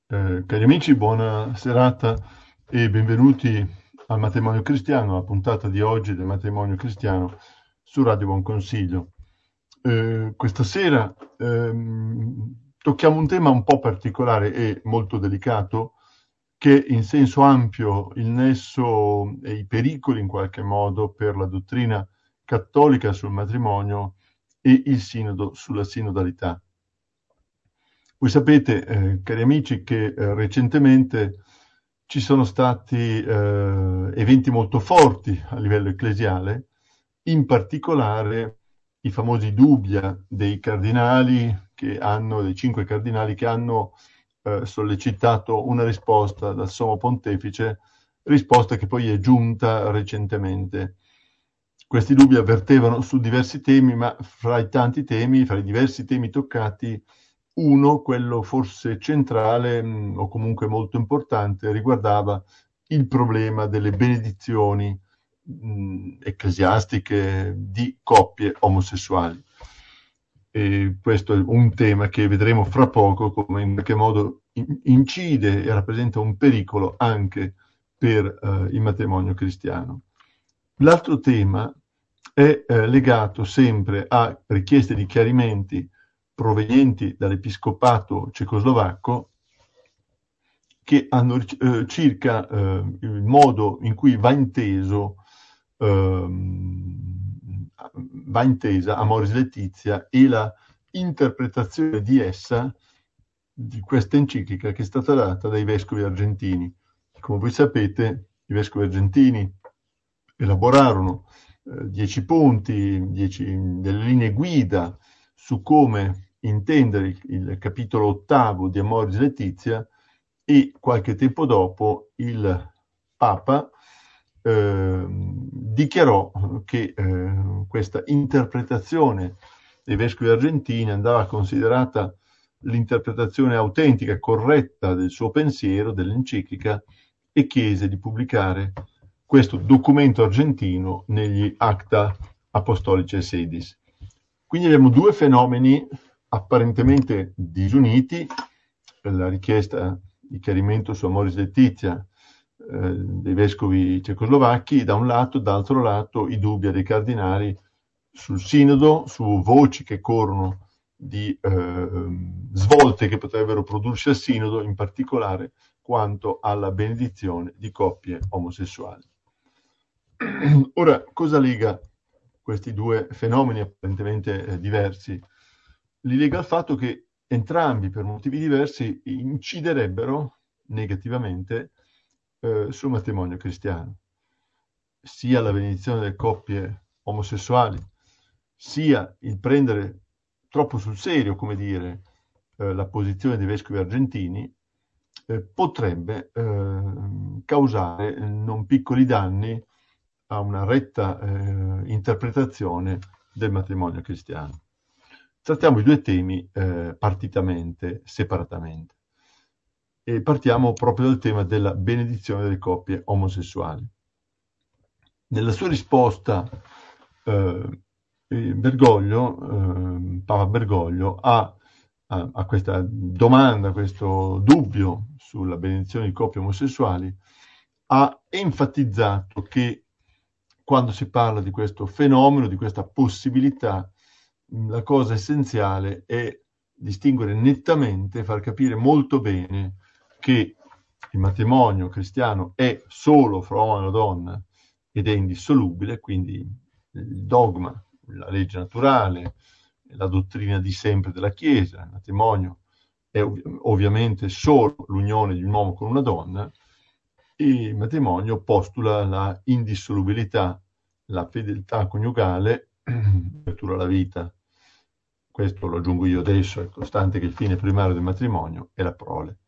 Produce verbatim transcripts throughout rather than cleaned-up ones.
Eh, cari amici, buona serata e benvenuti al Matrimonio Cristiano, la puntata di oggi del Matrimonio Cristiano su Radio Buon Consiglio. Eh, questa sera ehm, tocchiamo un tema un po' particolare e molto delicato, che in senso ampio il nesso e i pericoli in qualche modo per la dottrina cattolica sul matrimonio e il sinodo sulla sinodalità. Voi sapete, eh, cari amici, che eh, recentemente ci sono stati eh, eventi molto forti a livello ecclesiale, in particolare i famosi dubia dei cardinali che hanno, dei cinque cardinali che hanno eh, sollecitato una risposta dal Sommo Pontefice, risposta che poi è giunta recentemente. Questi dubbi avvertevano su diversi temi, ma fra i tanti temi, fra i diversi temi toccati, uno, quello forse centrale mh, o comunque molto importante, riguardava il problema delle benedizioni mh, ecclesiastiche di coppie omosessuali. E questo è un tema che vedremo fra poco come in qualche modo in- incide e rappresenta un pericolo anche per eh, il matrimonio cristiano. L'altro tema è eh, legato sempre a richieste di chiarimenti provenienti dall'episcopato cecoslovacco che hanno eh, circa eh, il modo in cui va inteso ehm, va intesa Amoris Laetitia e la interpretazione di essa, di questa enciclica che è stata data dai vescovi argentini. Come voi sapete, i vescovi argentini elaborarono eh, dieci punti, dieci, delle linee guida su come intendere il, il capitolo ottavo di Amoris Laetitia, e qualche tempo dopo il Papa eh, dichiarò che eh, questa interpretazione dei vescovi argentini andava considerata l'interpretazione autentica e corretta del suo pensiero, dell'enciclica, e chiese di pubblicare questo documento argentino negli Acta Apostolici Sedis. Quindi abbiamo due fenomeni apparentemente disuniti, la richiesta di chiarimento su Amoris Laetitia eh, dei vescovi cecoslovacchi da un lato, dall'altro lato i dubbi dei cardinali sul sinodo, su voci che corrono di eh, svolte che potrebbero prodursi al sinodo, in particolare quanto alla benedizione di coppie omosessuali. Ora, cosa lega questi due fenomeni apparentemente eh, diversi? Li lega al fatto che entrambi, per motivi diversi, inciderebbero negativamente eh, sul matrimonio cristiano. Sia la benedizione delle coppie omosessuali, sia il prendere troppo sul serio, come dire, eh, la posizione dei vescovi argentini, eh, potrebbe eh, causare non piccoli danni a una retta eh, interpretazione del matrimonio cristiano. Trattiamo i due temi eh, partitamente, separatamente. E partiamo proprio dal tema della benedizione delle coppie omosessuali. Nella sua risposta, eh, Bergoglio, eh, Papa Bergoglio, ha a, a questa domanda, a questo dubbio sulla benedizione di coppie omosessuali, ha enfatizzato che quando si parla di questo fenomeno, di questa possibilità, la cosa essenziale è distinguere nettamente, far capire molto bene che il matrimonio cristiano è solo fra uomo e una donna ed è indissolubile, quindi il dogma, la legge naturale, la dottrina di sempre della Chiesa, il matrimonio è ov- ovviamente solo l'unione di un uomo con una donna, e il matrimonio postula la indissolubilità, la fedeltà coniugale, l'apertura alla vita. Questo lo aggiungo io adesso, è costante che il fine primario del matrimonio è la prole.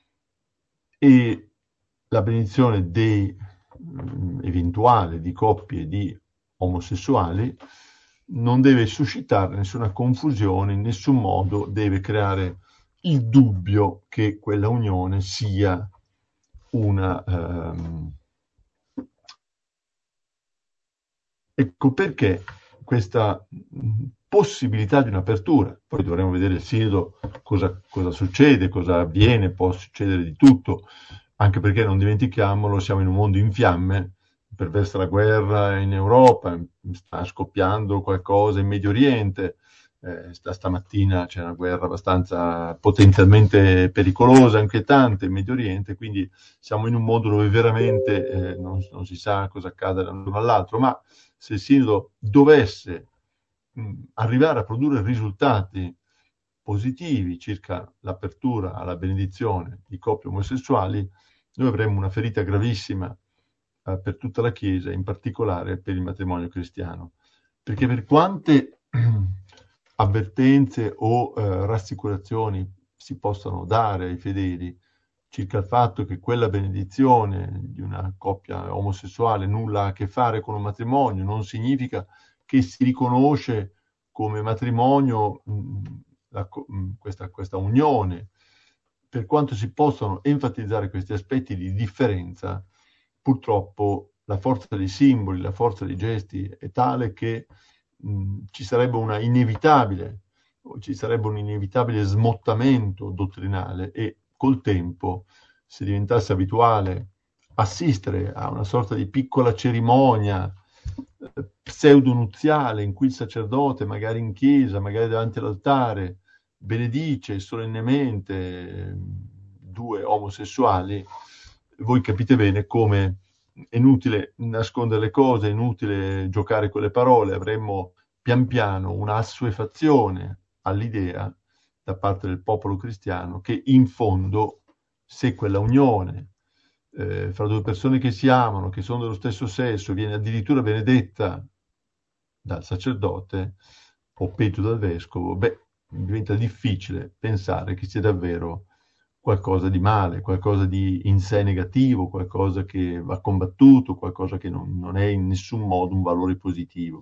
E la benedizione dei, mh, eventuale di coppie di omosessuali non deve suscitare nessuna confusione, in nessun modo deve creare il dubbio che quella unione sia una... Um... Ecco perché questa possibilità di un'apertura. Poi dovremo vedere il sinodo cosa, cosa succede, cosa avviene, può succedere di tutto, anche perché non dimentichiamolo, siamo in un mondo in fiamme, perversa la guerra in Europa, sta scoppiando qualcosa in Medio Oriente, eh, sta, stamattina c'è una guerra abbastanza potenzialmente pericolosa, inquietante in Medio Oriente, quindi siamo in un mondo dove veramente eh, non, non si sa cosa accade dall'uno all'altro, ma se il sinodo dovesse mh, arrivare a produrre risultati positivi circa l'apertura alla benedizione di coppie omosessuali, noi avremmo una ferita gravissima eh, per tutta la Chiesa, in particolare per il matrimonio cristiano. Perché per quante avvertenze o eh, rassicurazioni si possano dare ai fedeli circa il fatto che quella benedizione di una coppia omosessuale nulla ha a che fare con un matrimonio, non significa che si riconosce come matrimonio mh, la, mh, questa, questa unione. Per quanto si possono enfatizzare questi aspetti di differenza, purtroppo la forza dei simboli, la forza dei gesti è tale che mh, ci sarebbe una inevitabile, ci sarebbe un inevitabile smottamento dottrinale e col tempo, se diventasse abituale assistere a una sorta di piccola cerimonia eh, pseudo-nuziale in cui il sacerdote, magari in chiesa, magari davanti all'altare, benedice solennemente eh, due omosessuali, voi capite bene come è inutile nascondere le cose, è inutile giocare con le parole, avremmo pian piano una assuefazione all'idea da parte del popolo cristiano che in fondo, se quella unione eh, fra due persone che si amano, che sono dello stesso sesso, viene addirittura benedetta dal sacerdote o peggio dal vescovo, beh, diventa difficile pensare che sia davvero qualcosa di male, qualcosa di in sé negativo, qualcosa che va combattuto, qualcosa che non, non è in nessun modo un valore positivo.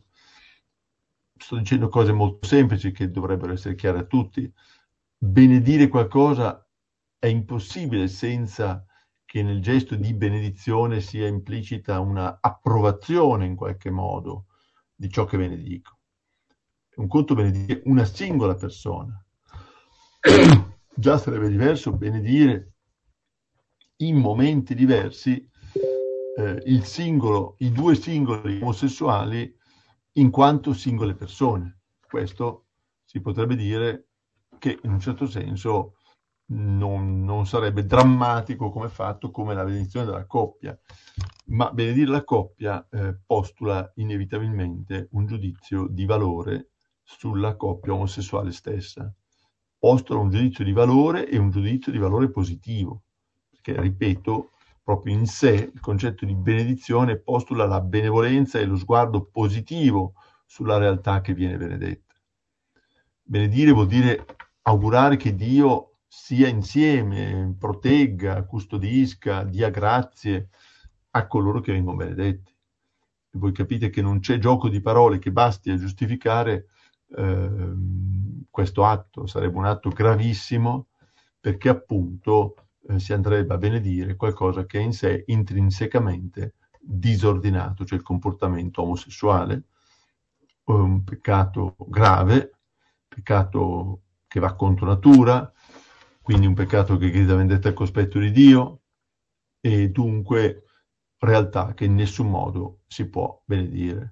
Sto dicendo cose molto semplici che dovrebbero essere chiare a tutti. Benedire qualcosa è impossibile senza che nel gesto di benedizione sia implicita una approvazione in qualche modo di ciò che benedico. Un conto benedire una singola persona. Già sarebbe diverso benedire in momenti diversi eh, il singolo, i due singoli omosessuali in quanto singole persone. Questo si potrebbe dire che in un certo senso non, non sarebbe drammatico come fatto, come la benedizione della coppia, ma benedire la coppia eh, postula inevitabilmente un giudizio di valore sulla coppia omosessuale stessa. Postula un giudizio di valore e un giudizio di valore positivo, perché, ripeto, proprio in sé il concetto di benedizione postula la benevolenza e lo sguardo positivo sulla realtà che viene benedetta. Benedire vuol dire augurare che Dio sia insieme, protegga, custodisca, dia grazie a coloro che vengono benedetti. E voi capite che non c'è gioco di parole che basti a giustificare eh, questo atto. Sarebbe un atto gravissimo, perché appunto eh, si andrebbe a benedire qualcosa che è in sé intrinsecamente disordinato, cioè il comportamento omosessuale, un peccato grave, peccato che va contro natura, quindi un peccato che grida vendetta al cospetto di Dio, e dunque realtà che in nessun modo si può benedire.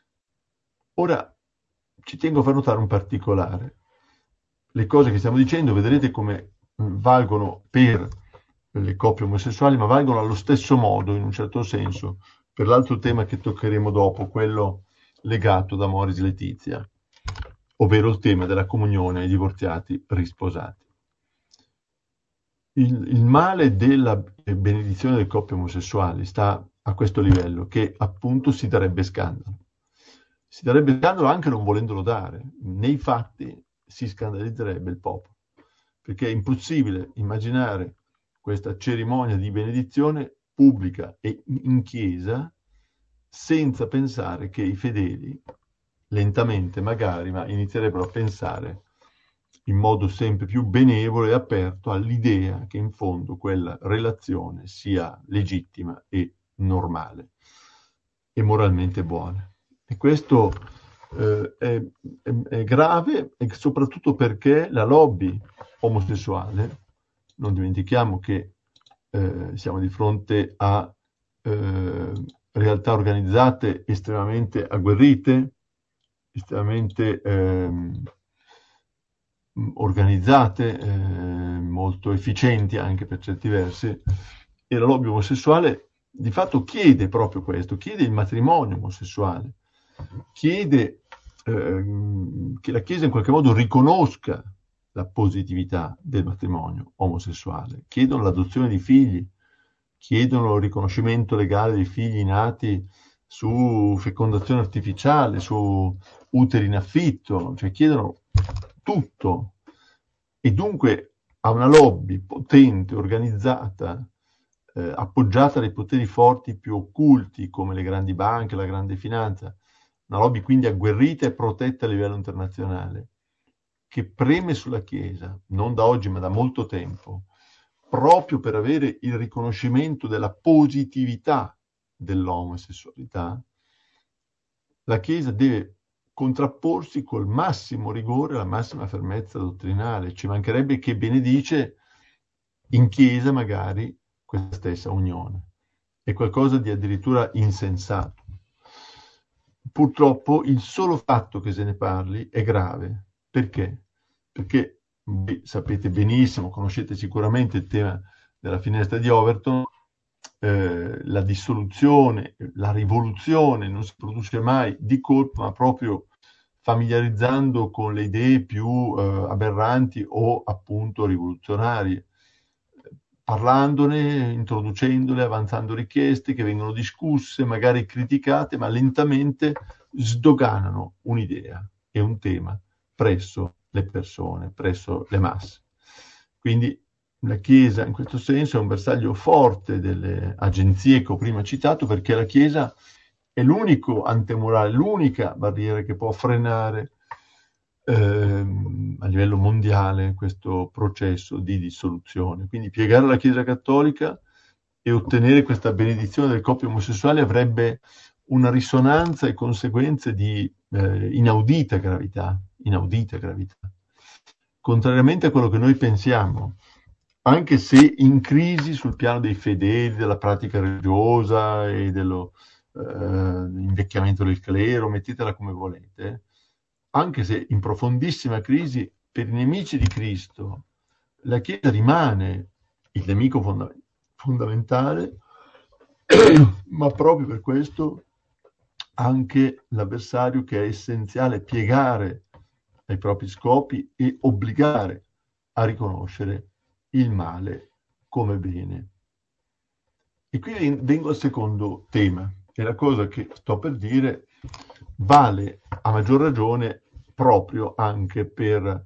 Ora ci tengo a far notare un particolare. Le cose che stiamo dicendo, vedrete come valgono per le coppie omosessuali, ma valgono allo stesso modo, in un certo senso, per l'altro tema che toccheremo dopo, quello legato da Amoris Laetitia, ovvero il tema della comunione ai divorziati risposati. Il, il male della benedizione delle coppie omosessuali sta a questo livello, che appunto si darebbe scandalo. Si darebbe scandalo anche non volendolo dare. Nei fatti si scandalizzerebbe il popolo, perché è impossibile immaginare questa cerimonia di benedizione pubblica e in chiesa senza pensare che i fedeli, lentamente magari, ma inizierebbero a pensare in modo sempre più benevolo e aperto all'idea che in fondo quella relazione sia legittima e normale e moralmente buona. E questo eh, è, è, è grave, e soprattutto perché la lobby omosessuale, non dimentichiamo che eh, siamo di fronte a eh, realtà organizzate estremamente agguerrite, estremamente ehm, organizzate, eh, molto efficienti anche per certi versi, e la lobby omosessuale di fatto chiede proprio questo, chiede il matrimonio omosessuale, chiede ehm, che la Chiesa in qualche modo riconosca la positività del matrimonio omosessuale, chiedono l'adozione di figli, chiedono il riconoscimento legale dei figli nati su fecondazione artificiale, su uteri in affitto, cioè chiedono tutto. E dunque a una lobby potente, organizzata, eh, appoggiata dai poteri forti più occulti, come le grandi banche, la grande finanza, una lobby quindi agguerrita e protetta a livello internazionale, che preme sulla Chiesa, non da oggi ma da molto tempo, proprio per avere il riconoscimento della positività dell'omosessualità, la Chiesa deve contrapporsi col massimo rigore e la massima fermezza dottrinale. Ci mancherebbe che benedice in Chiesa magari questa stessa unione. È qualcosa di addirittura insensato. Purtroppo il solo fatto che se ne parli è grave. Perché? Perché voi sapete benissimo, conoscete sicuramente il tema della finestra di Overton, eh, la dissoluzione, la rivoluzione non si produce mai di colpo, ma proprio familiarizzando con le idee più eh, aberranti o appunto rivoluzionarie, parlandone, introducendole, avanzando richieste che vengono discusse, magari criticate, ma lentamente sdoganano un'idea e un tema presso le persone, presso le masse. Quindi la Chiesa in questo senso è un bersaglio forte delle agenzie che ho prima citato, perché la Chiesa è l'unico antemurale, l'unica barriera che può frenare ehm, a livello mondiale questo processo di dissoluzione. Quindi piegare la Chiesa Cattolica e ottenere questa benedizione del coppio omosessuale avrebbe una risonanza e conseguenze di eh, inaudita gravità, inaudita gravità. Contrariamente a quello che noi pensiamo, anche se in crisi sul piano dei fedeli, della pratica religiosa e dello eh, invecchiamento del clero, mettetela come volete, anche se in profondissima crisi, per i nemici di Cristo, la Chiesa rimane il nemico fonda- fondamentale, ma proprio per questo anche l'avversario che è essenziale piegare ai propri scopi e obbligare a riconoscere il male come bene. E qui vengo al secondo tema, e la cosa che sto per dire vale a maggior ragione proprio anche per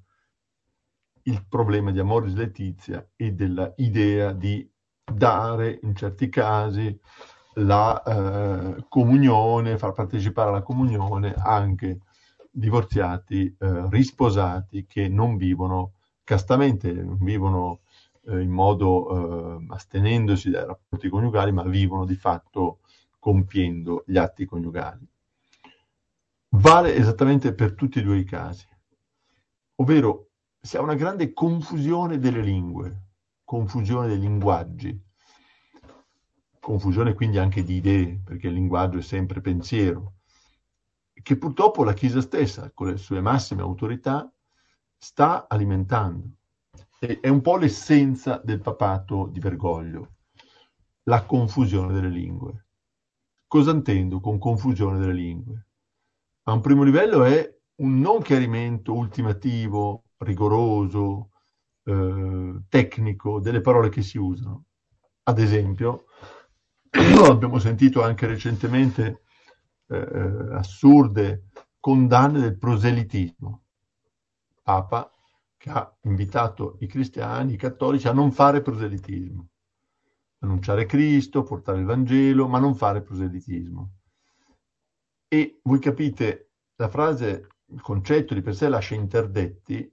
il problema di Amoris Laetitia e della idea di dare in certi casi la eh, comunione, far partecipare alla comunione anche divorziati, eh, risposati che non vivono castamente, non vivono eh, in modo eh, astenendosi dai rapporti coniugali, ma vivono di fatto compiendo gli atti coniugali. Vale esattamente per tutti e due i casi, ovvero si ha una grande confusione delle lingue, confusione dei linguaggi, confusione quindi anche di idee, perché il linguaggio è sempre pensiero, che purtroppo la Chiesa stessa, con le sue massime autorità, sta alimentando. E è un po' l'essenza del papato di Bergoglio, la confusione delle lingue. Cosa intendo con confusione delle lingue? A un primo livello è un non chiarimento ultimativo, rigoroso, eh, tecnico delle parole che si usano. Ad esempio, abbiamo sentito anche recentemente eh, assurde condanne del proselitismo. Papa che ha invitato i cristiani, i cattolici, a non fare proselitismo. Annunciare Cristo, portare il Vangelo, ma non fare proselitismo. E voi capite, la frase, il concetto di per sé lascia interdetti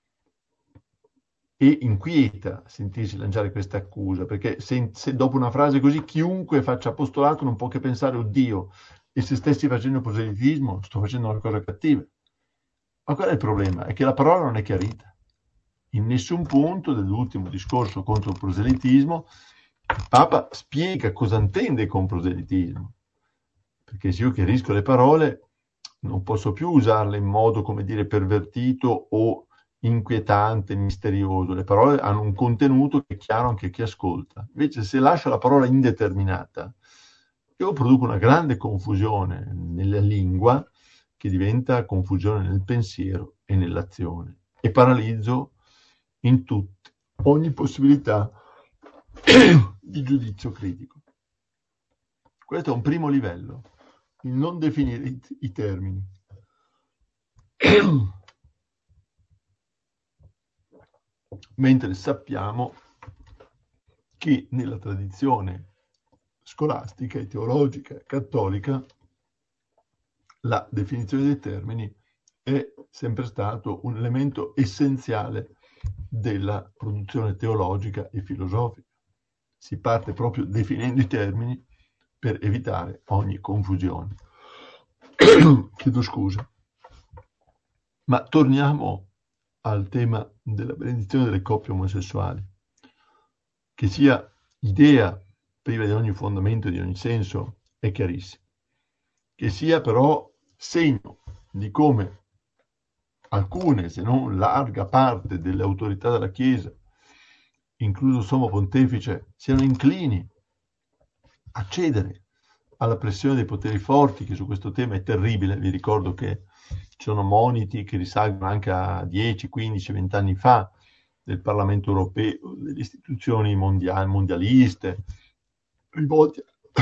e inquieta sentirsi lanciare questa accusa, perché se, se dopo una frase così chiunque faccia apostolato non può che pensare, oddio, E se stessi facendo proselitismo, sto facendo una cosa cattiva. Ma qual è il problema? È che la parola non è chiarita. In nessun punto dell'ultimo discorso contro il proselitismo il Papa spiega cosa intende con proselitismo. Perché se io chiarisco le parole non posso più usarle in modo, come dire, pervertito o inquietante, misterioso. Le parole hanno un contenuto che è chiaro anche a chi ascolta. Invece se lascio la parola indeterminata, io produco una grande confusione nella lingua che diventa confusione nel pensiero e nell'azione e paralizzo in tutti ogni possibilità di giudizio critico. Questo è un primo livello, il non definire i, i termini. Mentre sappiamo che nella tradizione scolastica e teologica cattolica la definizione dei termini è sempre stato un elemento essenziale della produzione teologica e filosofica. Si parte proprio definendo i termini per evitare ogni confusione. Chiedo scusa. Ma torniamo al tema della benedizione delle coppie omosessuali. Che sia idea priva di ogni fondamento e di ogni senso è chiarissimo. Che sia però segno di come alcune, se non larga parte delle autorità della Chiesa, incluso il Sommo Pontefice, siano inclini a cedere alla pressione dei poteri forti, che su questo tema è terribile. Vi ricordo che ci sono moniti che risalgono anche a dieci, quindici, venti anni fa del Parlamento europeo, delle istituzioni mondiali, mondialiste, rivolti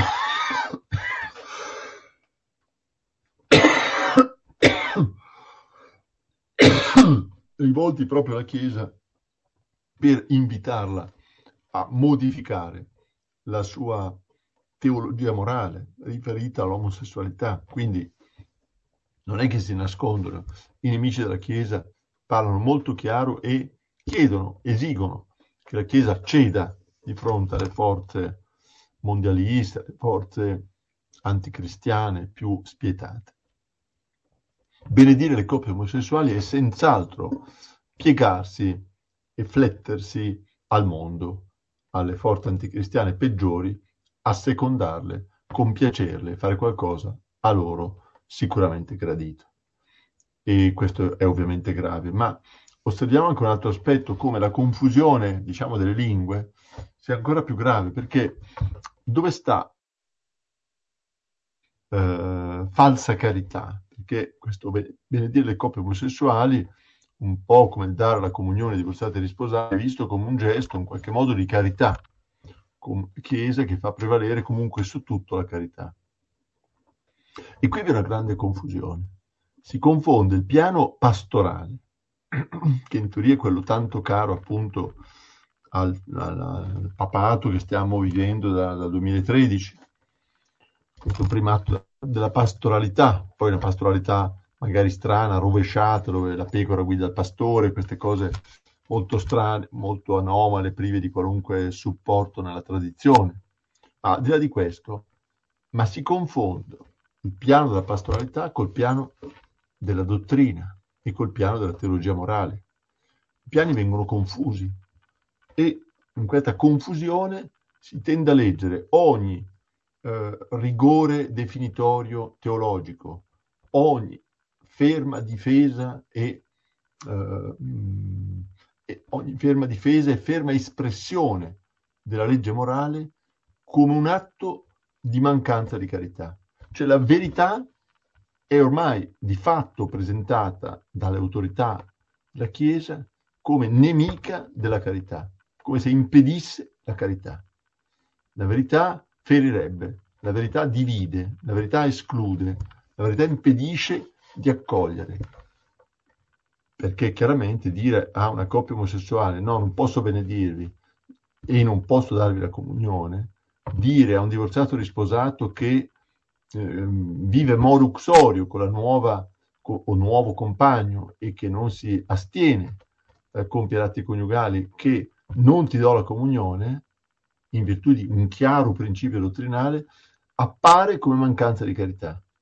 rivolti proprio alla Chiesa per invitarla a modificare la sua teologia morale riferita all'omosessualità. Quindi non è che si nascondono. I nemici della Chiesa parlano molto chiaro e chiedono, esigono che la Chiesa ceda di fronte alle forze mondialiste, alle forze anticristiane più spietate. Benedire le coppie omosessuali è senz'altro piegarsi e flettersi al mondo, alle forze anticristiane peggiori, assecondarle, compiacerle, fare qualcosa a loro sicuramente gradito. E questo è ovviamente grave, ma osserviamo anche un altro aspetto, come la confusione, diciamo, delle lingue sia ancora più grave, perché dove sta eh, falsa carità? Perché questo benedire le coppie omosessuali, un po' come dare la comunione ai divorziati e risposati, è visto come un gesto in qualche modo di carità, come Chiesa che fa prevalere comunque su tutto la carità. E qui vi è una grande confusione. Si confonde il piano pastorale, che in teoria è quello tanto caro appunto al, al, al papato che stiamo vivendo da, dal duemilatredici, questo primato della pastoralità, poi una pastoralità magari strana, rovesciata, dove la pecora guida il pastore, queste cose molto strane, molto anomale, prive di qualunque supporto nella tradizione. Ma al di là di questo, ma si confonde il piano della pastoralità col piano della dottrina e col piano della teologia morale. I piani vengono confusi e in questa confusione si tende a leggere ogni eh, rigore definitorio teologico, ogni ferma difesa e, eh, e ogni ferma difesa e ferma espressione della legge morale come un atto di mancanza di carità. Cioè la verità è ormai di fatto presentata dalle autorità della Chiesa come nemica della carità, come se impedisse la carità. La verità ferirebbe, la verità divide, la verità esclude, la verità impedisce di accogliere. Perché chiaramente dire a una coppia omosessuale no, non posso benedirvi e non posso darvi la comunione, dire a un divorziato risposato che eh, vive modo uxorio con la nuova co- o nuovo compagno e che non si astiene dal compiere atti coniugali, che non ti do la comunione in virtù di un chiaro principio dottrinale, appare come mancanza di carità.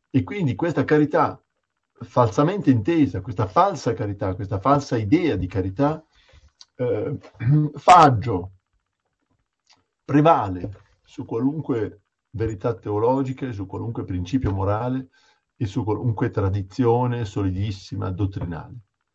E quindi questa carità falsamente intesa, questa falsa carità, questa falsa idea di carità, eh, faggio, prevale su qualunque verità teologica, su qualunque principio morale e su qualunque tradizione solidissima, dottrinale.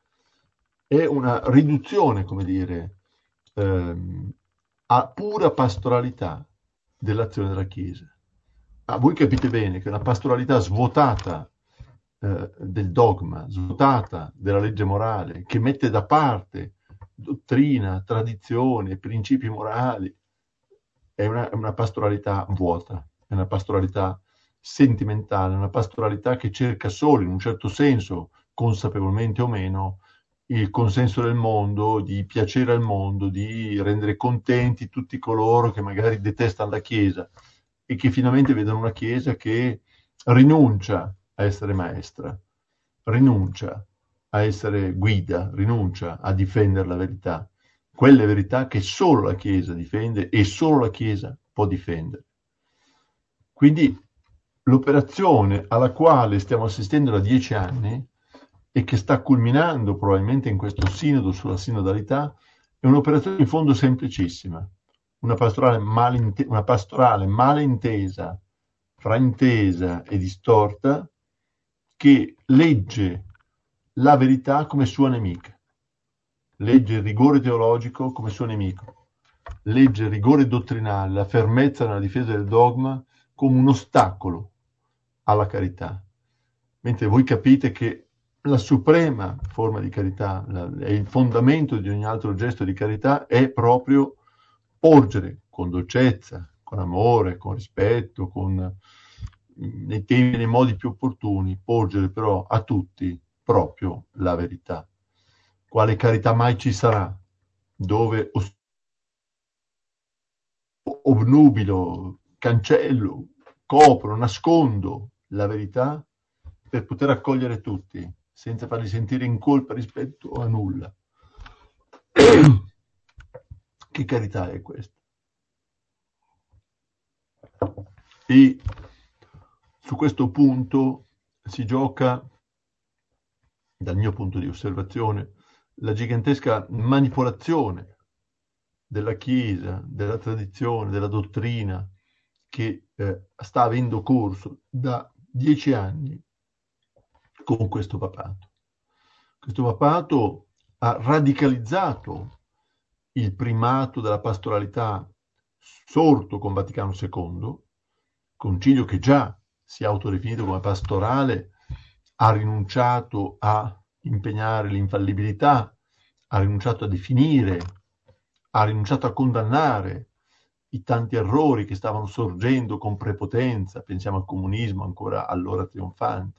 È una riduzione, come dire, ehm, a pura pastoralità dell'azione della Chiesa. Ah, voi capite bene che una pastoralità svuotata eh, del dogma, svuotata della legge morale, che mette da parte dottrina, tradizione, principi morali, è una, è una pastoralità vuota, è una pastoralità sentimentale, una pastoralità che cerca solo, in un certo senso, consapevolmente o meno, il consenso del mondo, di piacere al mondo, di rendere contenti tutti coloro che magari detestano la Chiesa e che finalmente vedono una Chiesa che rinuncia a essere maestra, rinuncia a essere guida, rinuncia a difendere la verità, quelle verità che solo la Chiesa difende e solo la Chiesa può difendere. Quindi l'operazione alla quale stiamo assistendo da dieci anni e che sta culminando probabilmente in questo sinodo sulla sinodalità è un'operazione in fondo semplicissima, una pastorale mal, inte- una pastorale mal intesa, fraintesa e distorta, che legge la verità come sua nemica, legge il rigore teologico come suo nemico, legge il rigore dottrinale, la fermezza nella difesa del dogma come un ostacolo alla carità. Mentre voi capite che la suprema forma di carità la, è il fondamento di ogni altro gesto di carità, è proprio porgere con dolcezza, con amore, con rispetto, con, nei tempi e nei modi più opportuni, porgere però a tutti proprio la verità. Quale carità mai ci sarà dove obnubilo, cancello, copro, nascondo la verità per poter accogliere tutti, senza farli sentire in colpa rispetto a nulla. Che carità è questa? E su questo punto si gioca, dal mio punto di osservazione, la gigantesca manipolazione della Chiesa, della tradizione, della dottrina che eh, sta avendo corso da dieci anni con questo papato. Questo papato ha radicalizzato il primato della pastoralità sorto con Vaticano secondo, concilio che già si è autodefinito come pastorale, ha rinunciato a impegnare l'infallibilità, ha rinunciato a definire, ha rinunciato a condannare i tanti errori che stavano sorgendo con prepotenza, pensiamo al comunismo ancora allora trionfante,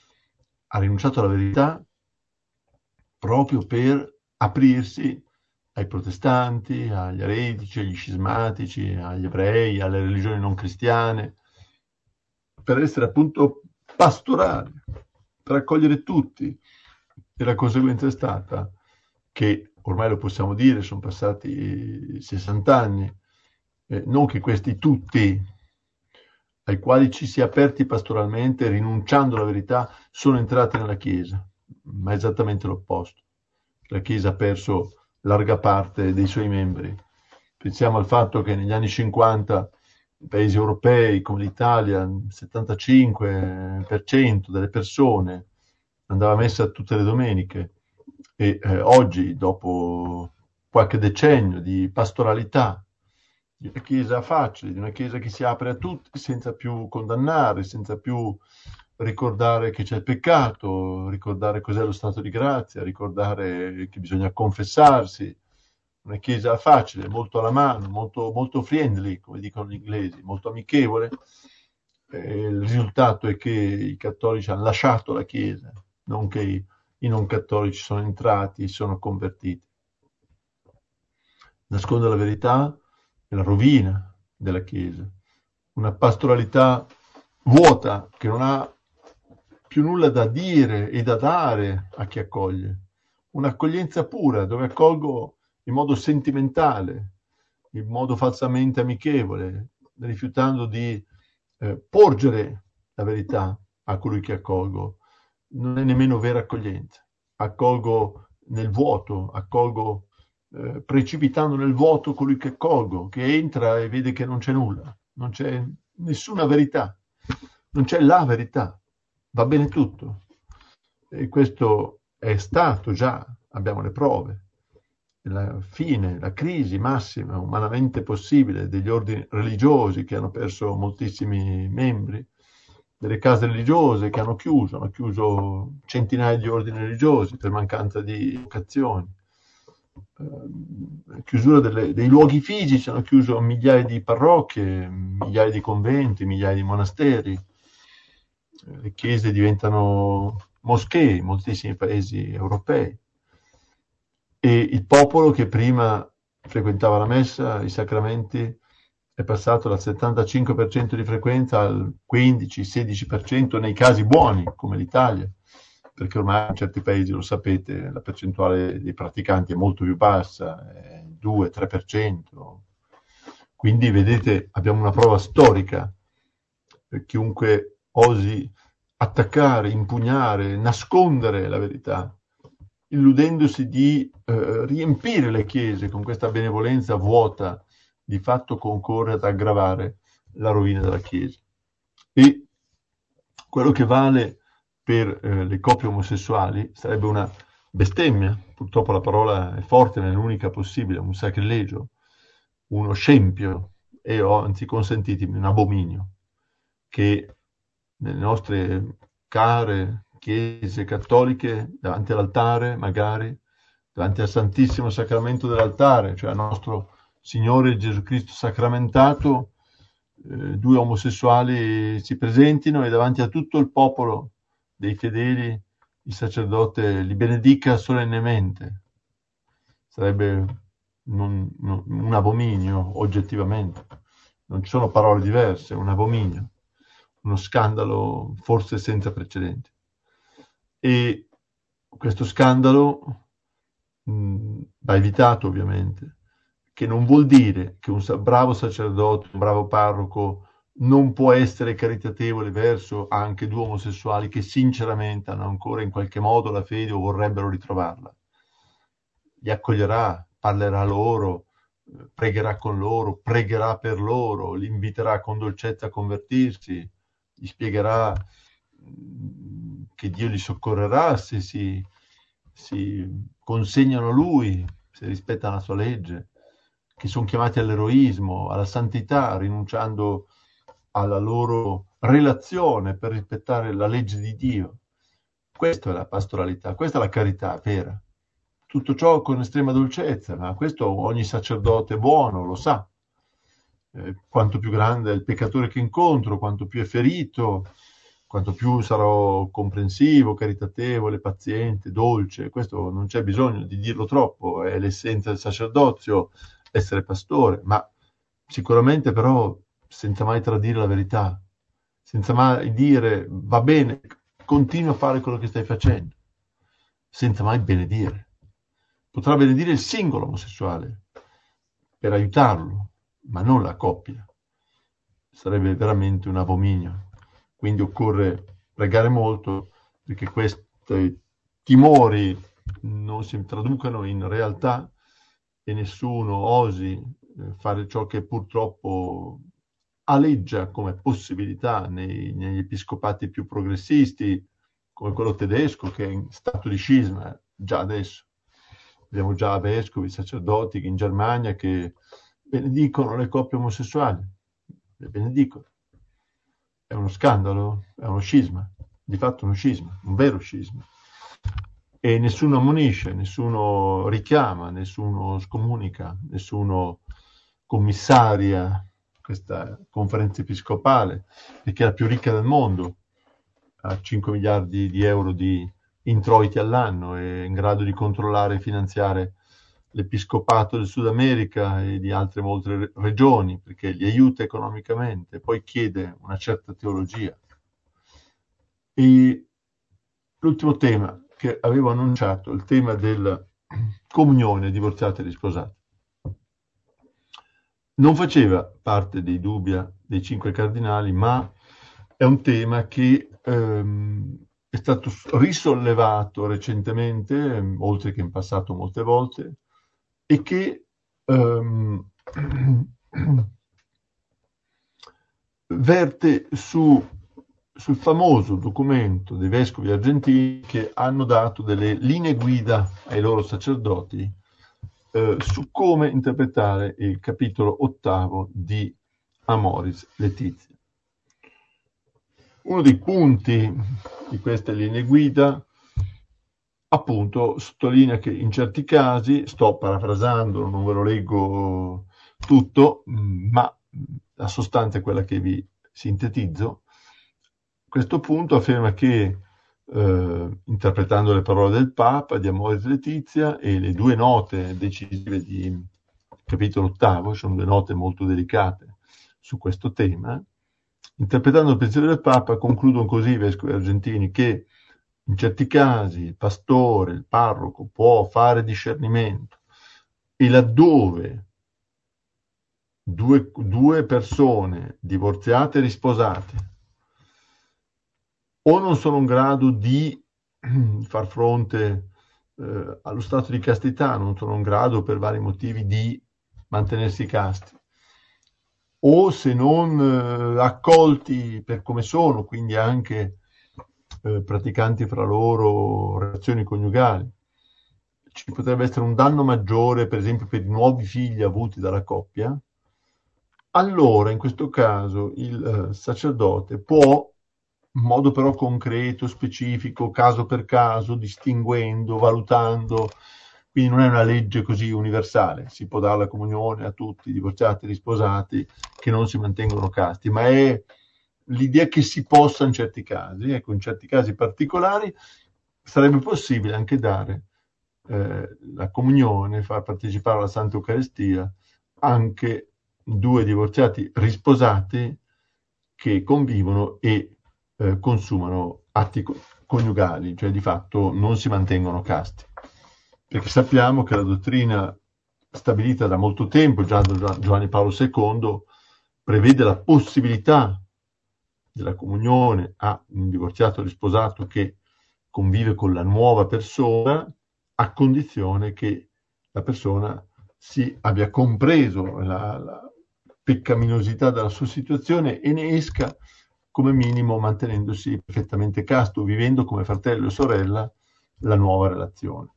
ha rinunciato alla verità proprio per aprirsi ai protestanti, agli eretici, agli scismatici, agli ebrei, alle religioni non cristiane, per essere appunto pastorale, per accogliere tutti. E la conseguenza è stata che, ormai lo possiamo dire, sono passati sessanta anni, eh, non che questi tutti, ai quali ci si è aperti pastoralmente, rinunciando alla verità, sono entrati nella Chiesa, ma esattamente l'opposto. La Chiesa ha perso larga parte dei suoi membri. Pensiamo al fatto che negli anni cinquanta paesi europei come l'Italia, il settantacinque per cento delle persone andava a messa tutte le domeniche e eh, oggi, dopo qualche decennio di pastoralità, di una Chiesa facile, di una Chiesa che si apre a tutti senza più condannare, senza più ricordare che c'è il peccato, ricordare cos'è lo stato di grazia, ricordare che bisogna confessarsi, una Chiesa facile, molto alla mano, molto, molto friendly, come dicono gli inglesi, molto amichevole. Eh, il risultato è che i cattolici hanno lasciato la Chiesa, non che i, i non cattolici sono entrati e sono convertiti. Nascondere la verità è la rovina della Chiesa, una pastoralità vuota che non ha più nulla da dire e da dare a chi accoglie, un'accoglienza pura dove accolgo in modo sentimentale, in modo falsamente amichevole, rifiutando di eh, porgere la verità a colui che accolgo, non è nemmeno vera accoglienza. Accolgo nel vuoto, accolgo eh, precipitando nel vuoto colui che accolgo, che entra e vede che non c'è nulla, non c'è nessuna verità, non c'è la verità, va bene tutto. E questo è stato già, abbiamo le prove, la fine, la crisi massima umanamente possibile degli ordini religiosi che hanno perso moltissimi membri, delle case religiose che hanno chiuso, hanno chiuso centinaia di ordini religiosi per mancanza di vocazioni, eh, chiusura delle, dei luoghi fisici, hanno chiuso migliaia di parrocchie, migliaia di conventi, migliaia di monasteri, le chiese diventano moschee in moltissimi paesi europei. E il popolo che prima frequentava la messa, i sacramenti, è passato dal settantacinque per cento di frequenza al quindici sedici per cento nei casi buoni, come l'Italia, perché ormai in certi paesi, lo sapete, la percentuale dei praticanti è molto più bassa, è due tre per cento. Quindi, vedete, abbiamo una prova storica. Per chiunque osi attaccare, impugnare, nascondere la verità, illudendosi di eh, riempire le chiese con questa benevolenza vuota, di fatto concorre ad aggravare la rovina della Chiesa. E quello che vale per eh, le coppie omosessuali sarebbe una bestemmia, purtroppo la parola è forte, ma è l'unica possibile, un sacrilegio, uno scempio, e ho, anzi consentitemi, un abominio, che nelle nostre care chiese cattoliche, davanti all'altare, magari, davanti al Santissimo Sacramento dell'altare, cioè al nostro Signore Gesù Cristo sacramentato, eh, due omosessuali si presentino e davanti a tutto il popolo dei fedeli il sacerdote li benedica solennemente. Sarebbe non, non, un abominio, oggettivamente. Non ci sono parole diverse, un abominio, uno scandalo forse senza precedenti. E questo scandalo mh, va evitato, ovviamente, che non vuol dire che un bravo sacerdote, un bravo parroco non può essere caritatevole verso anche due omosessuali che sinceramente hanno ancora in qualche modo la fede o vorrebbero ritrovarla. Li accoglierà, parlerà loro, pregherà con loro, pregherà per loro, li inviterà con dolcezza a convertirsi, gli spiegherà che Dio li soccorrerà se si, si consegnano a Lui, se rispettano la sua legge, che sono chiamati all'eroismo, alla santità, rinunciando alla loro relazione per rispettare la legge di Dio. Questa è la pastoralità, questa è la carità vera. Tutto ciò con estrema dolcezza, ma questo ogni sacerdote buono lo sa. Eh, quanto più grande è il peccatore che incontro, quanto più è ferito, quanto più sarò comprensivo, caritatevole, paziente, dolce. Questo non c'è bisogno di dirlo troppo, è l'essenza del sacerdozio, essere pastore, ma sicuramente però senza mai tradire la verità, senza mai dire va bene, continua a fare quello che stai facendo, senza mai benedire. Potrà benedire il singolo omosessuale per aiutarlo, ma non la coppia. Sarebbe veramente un abominio. Quindi occorre pregare molto perché questi timori non si traducano in realtà e nessuno osi fare ciò che purtroppo aleggia come possibilità nei, negli episcopati più progressisti, come quello tedesco, che è in stato di scisma già adesso. Abbiamo già vescovi, sacerdoti in Germania che benedicono le coppie omosessuali, le benedicono. È uno scandalo, è uno scisma, di fatto uno scisma, un vero scisma. E nessuno ammonisce, nessuno richiama, nessuno scomunica, nessuno commissaria questa conferenza episcopale, perché è la più ricca del mondo, ha cinque miliardi di euro di introiti all'anno, è in grado di controllare e finanziare l'episcopato del Sud America e di altre molte regioni, perché li aiuta economicamente, poi chiede una certa teologia. E l'ultimo tema che avevo annunciato, il tema della comunione divorziati e risposati. Non faceva parte dei dubbia dei cinque cardinali, ma è un tema che ehm, è stato risollevato recentemente, ehm, oltre che in passato molte volte, e che ehm, verte su, sul famoso documento dei vescovi argentini che hanno dato delle linee guida ai loro sacerdoti eh, su come interpretare il capitolo ottavo di Amoris Laetitia. Uno dei punti di queste linee guida appunto sottolinea che in certi casi, sto parafrasando, non ve lo leggo tutto, ma la sostanza è quella che vi sintetizzo. Questo punto afferma che, eh, interpretando le parole del Papa, di Amoris Laetitia, e le due note decisive di capitolo ottavo, sono due note molto delicate su questo tema, interpretando il pensiero del Papa, concludono così i vescovi argentini che in certi casi il pastore, il parroco può fare discernimento e laddove due, due persone divorziate e risposate o non sono in grado di far fronte eh, allo stato di castità, non sono in grado per vari motivi di mantenersi casti, o se non eh, accolti per come sono, quindi anche eh, praticanti fra loro relazioni coniugali, ci potrebbe essere un danno maggiore, per esempio, per i nuovi figli avuti dalla coppia. Allora, in questo caso, il eh, sacerdote può, in modo però concreto, specifico, caso per caso, distinguendo, valutando, quindi non è una legge così universale, si può dare la comunione a tutti, divorziati, risposati, che non si mantengono casti, ma è l'idea che si possa in certi casi, ecco, in certi casi particolari, sarebbe possibile anche dare eh, la comunione, far partecipare alla Santa Eucaristia anche due divorziati risposati che convivono e eh, consumano atti co- coniugali, cioè di fatto non si mantengono casti. Perché sappiamo che la dottrina stabilita da molto tempo, già da Giovanni Paolo secondo, prevede la possibilità della comunione a un divorziato risposato che convive con la nuova persona, a condizione che la persona si abbia compreso la, la peccaminosità della sua situazione e ne esca come minimo mantenendosi perfettamente casto, vivendo come fratello e sorella la nuova relazione.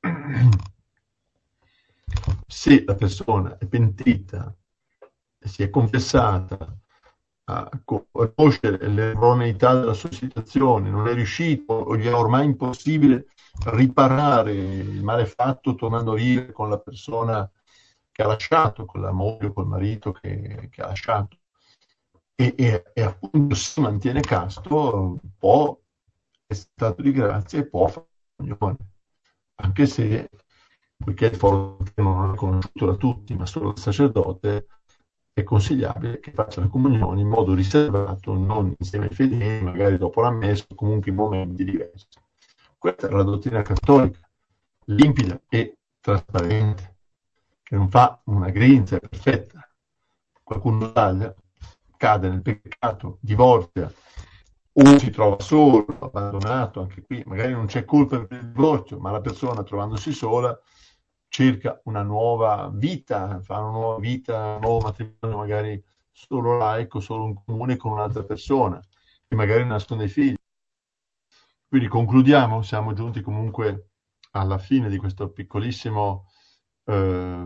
Se la persona è pentita, si è confessata, a conoscere l'erroneità della sua situazione, non è riuscito o gli è ormai impossibile riparare il male fatto tornando a vivere con la persona che ha lasciato, con la moglie o col marito che, che ha lasciato, e, e, e appunto si mantiene casto, può, è stato di grazia e può fare la comunione, anche se, poiché il foro non è conosciuto da tutti, ma solo dal sacerdote, è consigliabile che faccia la comunione in modo riservato, non insieme ai fedeli, magari dopo la messa, o comunque in momenti diversi. Questa è la dottrina cattolica, limpida e trasparente, che non fa una grinza, è perfetta. Qualcuno sbaglia, cade nel peccato, divorzia, o si trova solo, abbandonato, anche qui magari non c'è colpa per il divorzio, ma la persona trovandosi sola cerca una nuova vita, fa una nuova vita, un nuovo matrimonio magari solo laico, solo in comune con un'altra persona, e magari nascono dei figli. Quindi concludiamo, siamo giunti comunque alla fine di questo piccolissimo eh,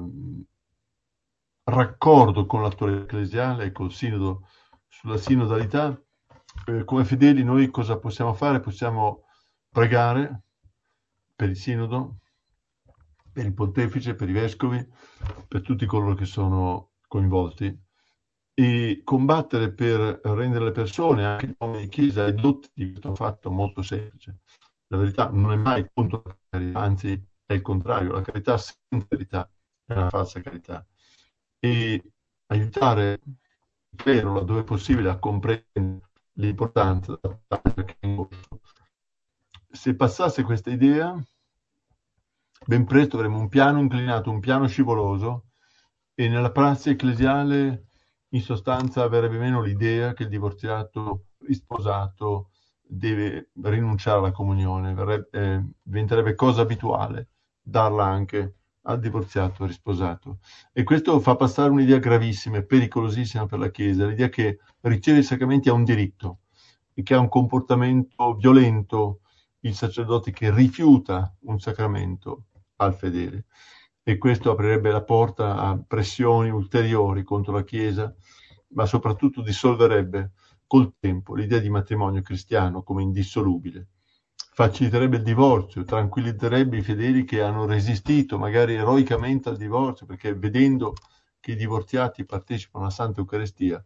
raccordo con l'attualità ecclesiale e col sinodo sulla sinodalità. Eh, come fedeli noi cosa possiamo fare? Possiamo pregare per il sinodo, per il pontefice, per i vescovi, per tutti coloro che sono coinvolti, e combattere per rendere le persone, anche gli uomini di chiesa, edotti di questo fatto molto semplice. La verità non è mai contro la carità, anzi è il contrario, la carità senza verità è una falsa carità. E aiutare il clero, laddove è possibile, a comprendere l'importanza della battaglia che è in corso. Se passasse questa idea, ben presto avremo un piano inclinato, un piano scivoloso, e nella prassi ecclesiale in sostanza verrebbe meno l'idea che il divorziato risposato deve rinunciare alla comunione, verrebbe, eh, diventerebbe cosa abituale darla anche al divorziato risposato. E questo fa passare un'idea gravissima e pericolosissima per la Chiesa, l'idea che riceve i sacramenti ha un diritto e che ha un comportamento violento il sacerdote che rifiuta un sacramento al fedele. E questo aprirebbe la porta a pressioni ulteriori contro la Chiesa, ma soprattutto dissolverebbe col tempo l'idea di matrimonio cristiano come indissolubile. Faciliterebbe il divorzio, tranquillizzerebbe i fedeli che hanno resistito magari eroicamente al divorzio, perché vedendo che i divorziati partecipano alla Santa Eucaristia,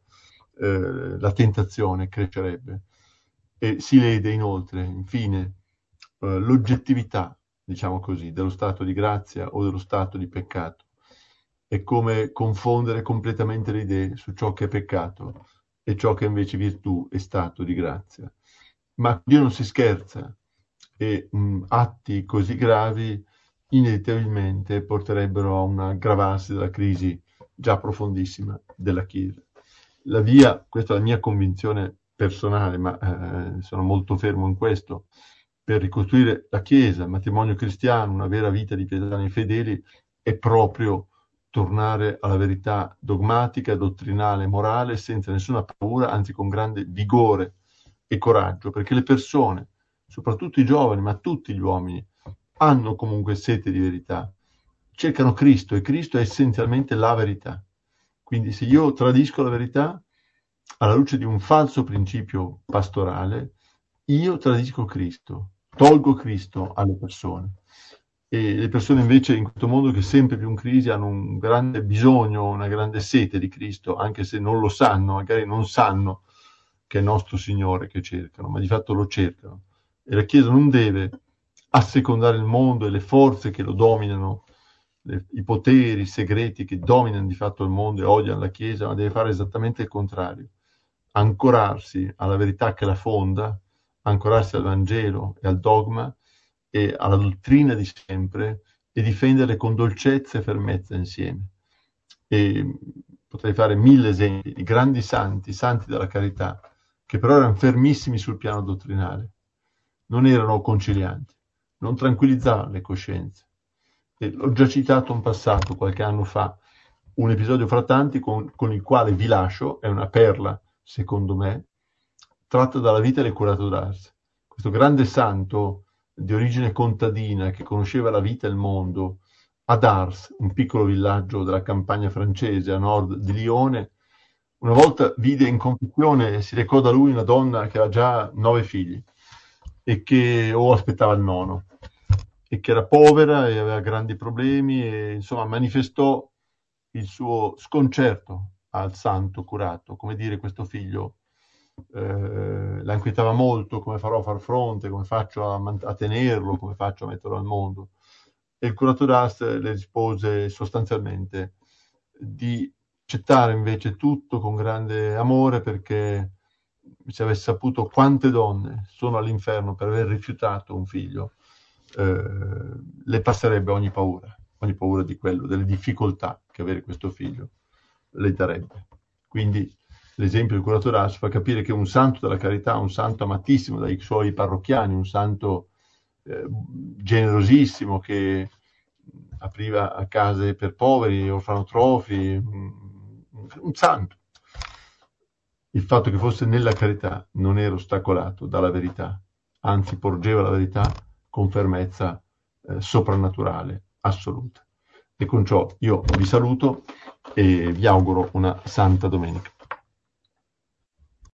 eh, la tentazione crescerebbe. E si lede inoltre, infine, eh, l'oggettività, diciamo così, dello stato di grazia o dello stato di peccato. È come confondere completamente le idee su ciò che è peccato e ciò che invece virtù è stato di grazia. Ma Dio non si scherza e mh, atti così gravi inevitabilmente porterebbero a un aggravarsi della crisi già profondissima della Chiesa. La via, questa è la mia convinzione personale, ma eh, sono molto fermo in questo, per ricostruire la Chiesa, il matrimonio cristiano, una vera vita di pietà nei fedeli, è proprio tornare alla verità dogmatica, dottrinale, morale, senza nessuna paura, anzi con grande vigore e coraggio, perché le persone, soprattutto i giovani, ma tutti gli uomini, hanno comunque sete di verità, cercano Cristo e Cristo è essenzialmente la verità. Quindi se io tradisco la verità alla luce di un falso principio pastorale, io tradisco Cristo, tolgo Cristo alle persone. E le persone invece in questo mondo che è sempre più in crisi hanno un grande bisogno, una grande sete di Cristo, anche se non lo sanno, magari non sanno che è nostro Signore che cercano, ma di fatto lo cercano. E la Chiesa non deve assecondare il mondo e le forze che lo dominano, le, i poteri segreti che dominano di fatto il mondo e odiano la Chiesa, ma deve fare esattamente il contrario. Ancorarsi alla verità che la fonda, ancorarsi al Vangelo e al dogma e alla dottrina di sempre e difenderle con dolcezza e fermezza insieme. E potrei fare mille esempi di grandi santi, santi della carità, che però erano fermissimi sul piano dottrinale, non erano concilianti, non tranquillizzavano le coscienze. E l'ho già citato in passato, qualche anno fa, un episodio fra tanti con, con il quale vi lascio, è una perla, secondo me, tratta dalla vita del curato d'Ars. Questo grande santo di origine contadina che conosceva la vita e il mondo, ad Ars, un piccolo villaggio della campagna francese a nord di Lione, una volta vide in confessione e si recò da lui una donna che aveva già nove figli e che o aspettava il nono e che era povera e aveva grandi problemi e insomma manifestò il suo sconcerto al santo curato, come dire questo figlio eh, la inquietava molto, come farò a far fronte, come faccio a, man- a tenerlo, come faccio a metterlo al mondo. E il curato d'Ars le rispose sostanzialmente di accettare invece tutto con grande amore, perché se avesse saputo quante donne sono all'inferno per aver rifiutato un figlio, eh, le passerebbe ogni paura, ogni paura di quello, delle difficoltà che avere questo figlio le darebbe. Quindi l'esempio del curato d'Ars fa capire che un santo della carità, un santo amatissimo dai suoi parrocchiani, un santo eh, generosissimo che apriva a case per poveri, orfanotrofi, un santo. Il fatto che fosse nella carità non era ostacolato dalla verità, anzi porgeva la verità con fermezza eh, soprannaturale, assoluta. E con ciò io vi saluto e vi auguro una santa domenica.